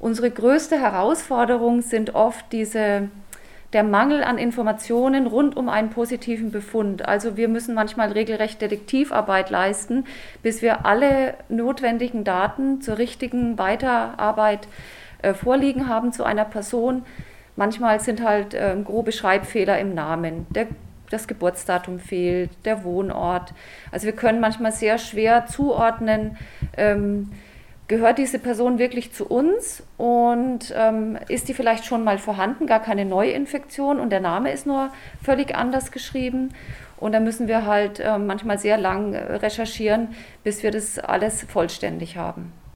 Unsere größte Herausforderung sind oft der Mangel an Informationen rund um einen positiven Befund. Also wir müssen manchmal regelrecht Detektivarbeit leisten, bis wir alle notwendigen Daten zur richtigen Weiterarbeit vorliegen haben zu einer Person. Manchmal sind halt grobe Schreibfehler im Namen, das Geburtsdatum fehlt, der Wohnort. Also wir können manchmal sehr schwer zuordnen, gehört diese Person wirklich zu uns und ist die vielleicht schon mal vorhanden, gar keine Neuinfektion und der Name ist nur völlig anders geschrieben. Und da müssen wir halt manchmal sehr lang recherchieren, bis wir das alles vollständig haben.